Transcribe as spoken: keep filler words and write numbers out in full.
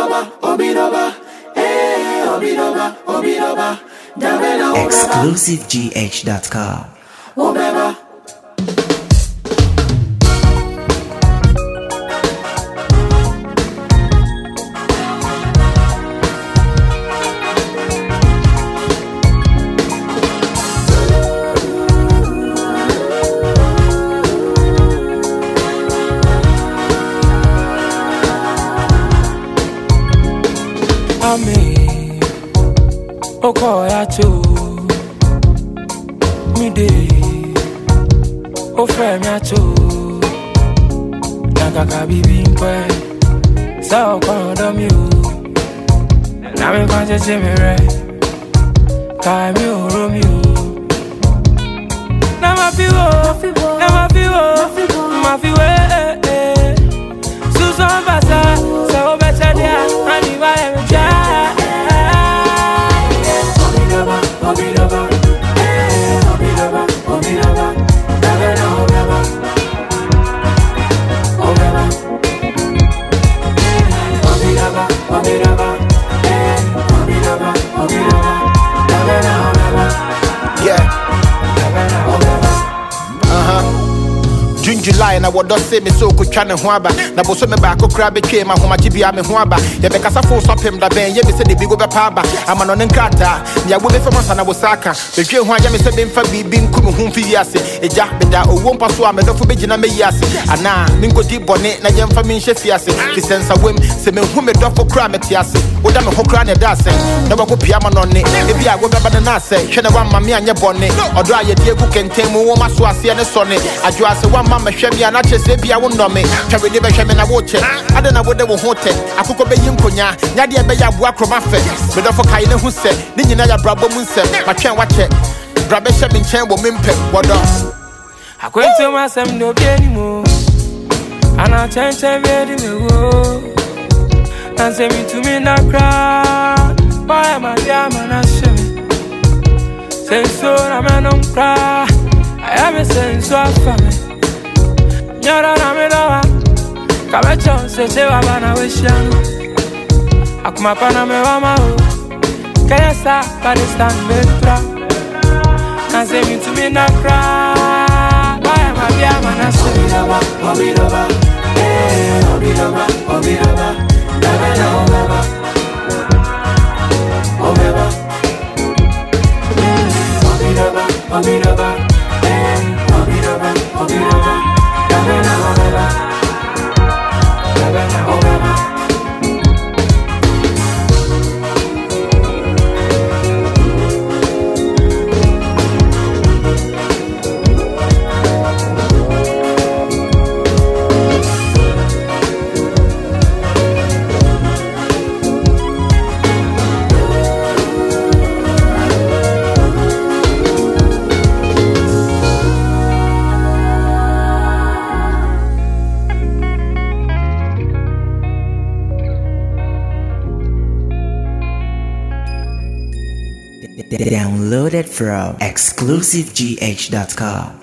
Obidoba, Obidoba, eh, Obidoba, Obidoba, Dabena, exclusive g h dot com. Obeba. Ame, oko ya cho, mi de, o fe mi ya cho, nakaka bibi nkwe, sa oko do mi o, na mi kwanche che mi re, ka mi o ro mi o, na ma fi wo, na ma fi wo, ma fi we, eh eh, Susan basa, sa o becha dia, ani wa e ja. Obidoba, eh, Obidoba, Obidoba, Dabena, Obeba, Obeba, Obidoba, Obidoba, eh, Obidoba, Obidoba, Dabena, Obeba, yeah, Dabena, Obeba. uh-huh. June July na wodo se me so ko twa ne ho aba na bo so me ba ko kra be twe ma homa gibia me ho aba ye be kasa fo so pem da ben ye be se de bi go be pa aba ama no ne nkrata ya wo be fe mo sana bo saka be twe ho aja me se be mfa bibi nku me ho fi wiase eja be da owo mpa so a me do fo be gina me yiase ana me nkodi bone na ye mfa me nhye fiase fi sensa wem se me hu me do fo kra me tiase wo da me ho kra ne da se na ba ko pia ma no ne e bia go be ba na se hwe ne wa ma me anye bone odo aye de egu kenten mu wo ma so ase ne so ne adwo ase wa ma me hwe me ana chese bia wo no me twa we de be hwe me na wo che ade na wo de wo ho te akoko be yinkonya nya de be ya bo akroma fe me do fo kai ne hu se ni nyina ya brabo mu nsem ma twen wa che brabe hwe me nchen wo me mpe wodo Akwento masem no bi animo, ana chenche be di me wo, and say me to me na cry, boy my dear man I shame, say so na me no cry, I am a sense so afame. Nyara na me doa, kabecho se se wa bana we shano. Akuma pana me wa ma o, kaya sa body stand me tra. And say me to me na cry, why am I be a man a say? Obidoba, Obidoba, eh, Obidoba, Obidoba, Dabena, Obeba, Obeba, Obidoba, Obidoba, eh, Obidoba, Obidoba, Dabena, Obeba, Dabena, Obeba. Downloaded from exclusive g h dot com.